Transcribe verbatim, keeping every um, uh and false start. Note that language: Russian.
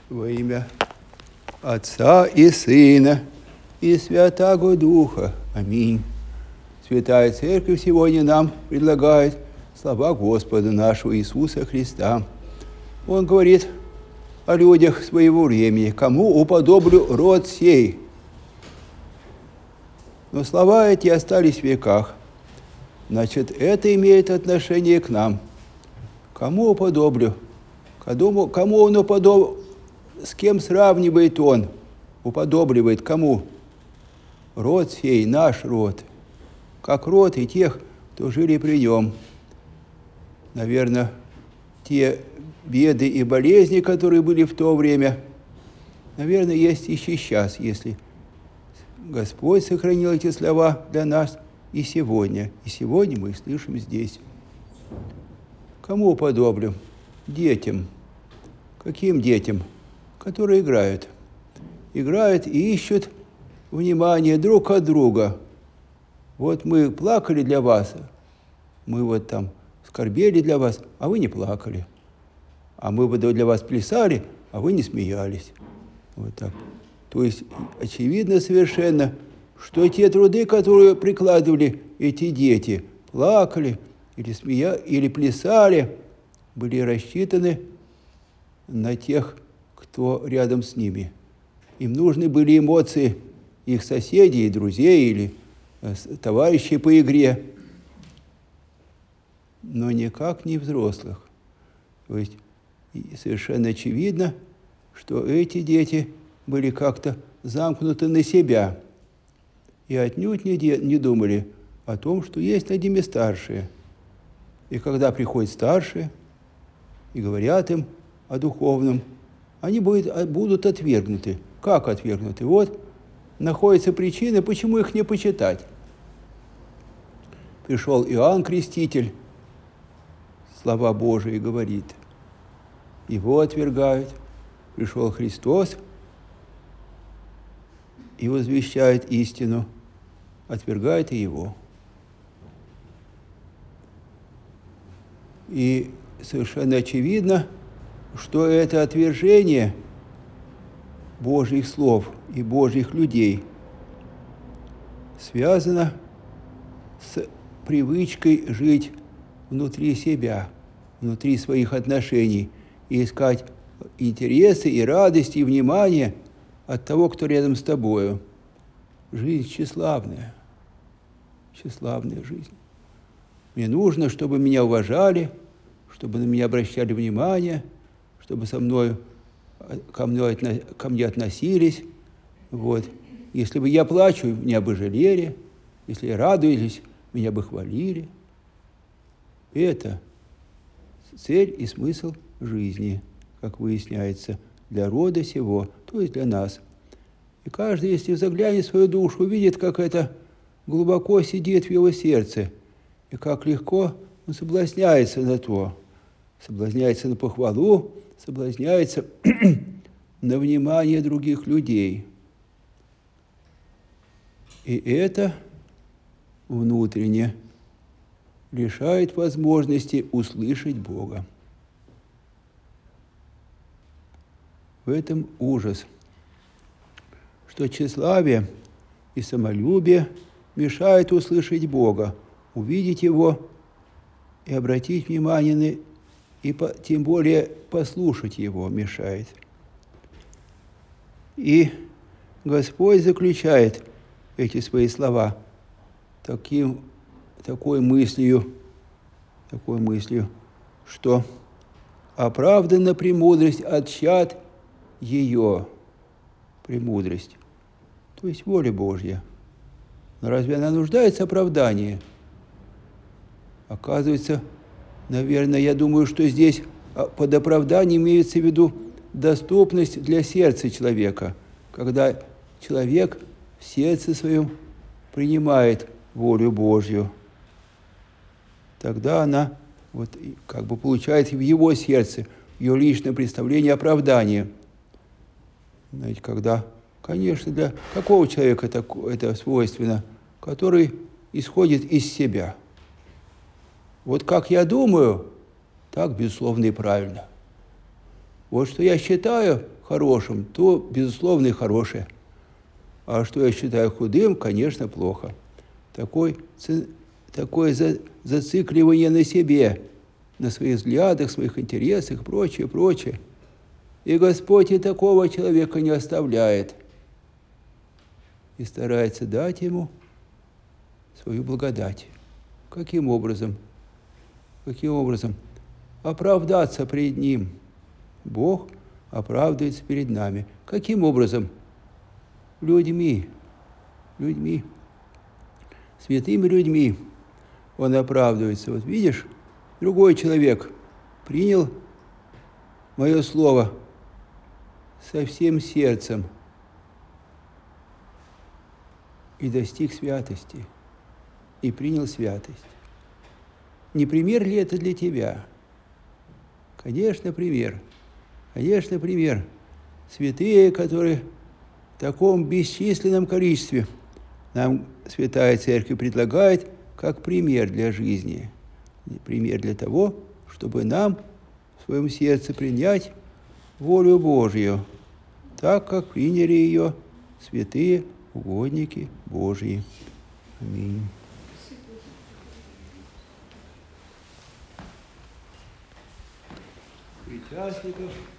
Во имя Отца и Сына и Святаго Духа. Аминь. Святая Церковь сегодня нам предлагает слова Господа нашего Иисуса Христа. Он говорит о людях своего времени. Кому уподоблю род сей? Но слова эти остались в веках. Значит, это имеет отношение к нам. Кому уподоблю? Кому, кому он уподоблю? С кем сравнивает он? Уподобливает кому? Род сей, наш род. Как род и тех, кто жили при нем. Наверное, те беды и болезни, которые были в то время, наверное, есть и сейчас, если Господь сохранил эти слова для нас и сегодня. И сегодня мы их слышим здесь. Кому уподоблю? Детям. Каким детям? Которые играют. Играют и ищут внимание друг от друга. Вот мы плакали для вас, мы вот там скорбели для вас, а вы не плакали. А мы бы для вас плясали, а вы не смеялись. Вот так. То есть очевидно совершенно, что те труды, которые прикладывали эти дети, плакали или, смея... или плясали, были рассчитаны на тех, кто рядом с ними. Им нужны были эмоции их соседей, друзей или товарищей по игре, но никак не взрослых. То есть совершенно очевидно, что эти дети были как-то замкнуты на себя и отнюдь не, де- не думали о том, что есть над ними старшие. И когда приходят старшие и говорят им о духовном, они будут, будут отвергнуты. Как отвергнуты? Вот находятся причины, почему их не почитать. Пришел Иоанн Креститель, слова Божии говорит. Его отвергают. Пришел Христос и возвещает истину. Отвергает и его. И совершенно очевидно, что это отвержение Божьих слов и Божьих людей связано с привычкой жить внутри себя, внутри своих отношений и искать интересы и радости и внимание от того, кто рядом с тобою. Жизнь тщеславная, тщеславная жизнь. Мне нужно, чтобы меня уважали, чтобы на меня обращали внимание, чтобы со мной, ко, мне, ко мне относились. Вот. Если бы я плачу, меня бы жалели. Если я радуюсь, меня бы хвалили. Это цель и смысл жизни, как выясняется, для рода сего, то есть для нас. И каждый, если заглянет в свою душу, увидит, как это глубоко сидит в его сердце, и как легко он соблазняется на то, соблазняется на похвалу, соблазняется на внимание других людей. И это внутренне лишает возможности услышать Бога. В этом ужас, что тщеславие и самолюбие мешают услышать Бога, увидеть Его и обратить внимание на, и по, тем более послушать Его мешает. И Господь заключает эти свои слова таким, такой мыслью, такой мыслью, что оправдана премудрость от чад ее, премудрость, то есть воля Божья. Но разве она нуждается в оправдании? Оказывается, наверное, я думаю, что здесь под оправданием имеется в виду доступность для сердца человека, когда человек в сердце своем принимает волю Божью. Тогда она вот, как бы получает в его сердце ее личное представление оправдания. Знаете, когда, конечно, для какого человека это, это свойственно, который исходит из себя. Вот как я думаю, так, безусловно, и правильно. Вот что я считаю хорошим, то, безусловно, и хорошее. А что я считаю худым, конечно, плохо. Такой, такое за, зацикливание на себе, на своих взглядах, своих интересах, прочее, прочее. И Господь и такого человека не оставляет. И старается дать ему свою благодать. Каким образом? Каким образом? Оправдаться перед Ним. Бог оправдывается перед нами. Каким образом? Людьми. Людьми. Святыми людьми Он оправдывается. Вот видишь, другой человек принял мое слово со всем сердцем и достиг святости, и принял святость. Не пример ли это для тебя? Конечно, пример. Конечно, пример. Святые, которые в таком бесчисленном количестве нам Святая Церковь предлагает как пример для жизни. Пример для того, чтобы нам в своем сердце принять волю Божью, так как приняли ее святые угодники Божьи. Аминь. Причастников